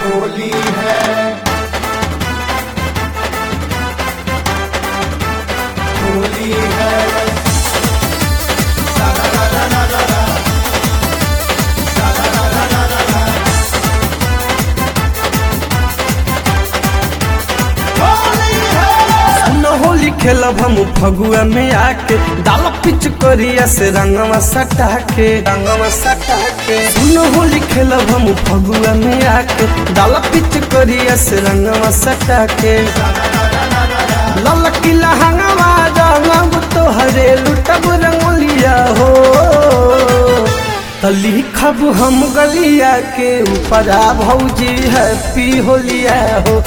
होली है, होली है। होली खेलब हम फगुआ में आके डाल पिच करिया से रंगवा सटा के सुनो होली खेलब हम फगुआ में आके डाल पिच करिया से रंगवा सटा के ललकी लहंगवा रंगब तोहरे लुटब रंगोलिया हो तली खब हम गलिया के ऊपरा भौजी हैप्पी होलिया हो।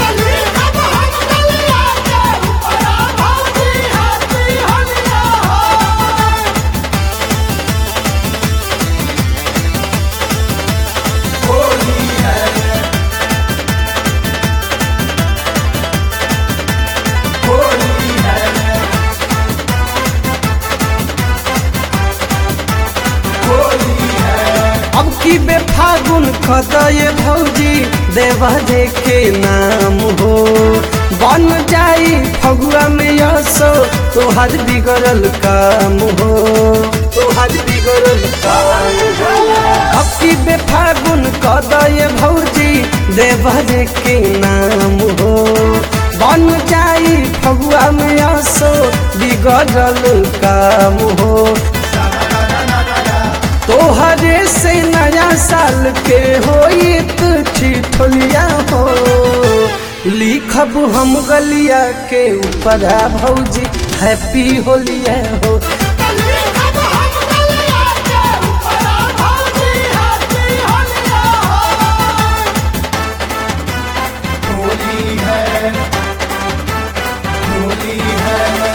अब की बेफागुन खदये भौजी देवा के नाम हो बन जाई फगुआ में यसो तोहर बिगड़ल काम हो अब की बेफागुन खदये भौजी देवा के नाम हो बन जाई फगुआ में यसो बिगड़ल काम हो तोहरे से नया साल के होई ठिठोलिया हो लिखब हम गलिया के ऊपरा भौजी हैप्पी होलिया हो। होली है, होली है।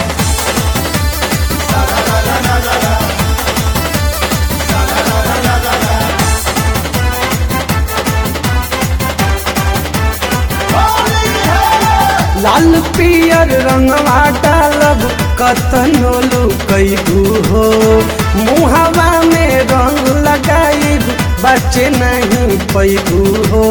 लाल पियर रंगवा डालब कतनो लुकैबू हो मुहवा में रंग लगाइब बचे नहीं पैबू हो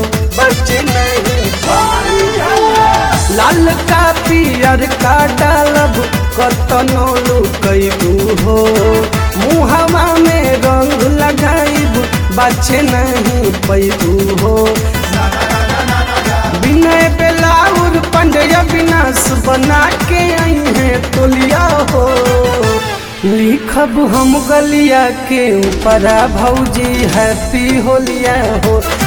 लाल का पियर का डालब कतनो लुकैबू हो मुहवा में रंग लगाइब बचे नहीं पैबू हो विनय बेलाउर पंडया विनाश बना के आई है तोलिया हो लिखब हम गलिया के ऊपरा भौजी हैप्पी होलिया हो।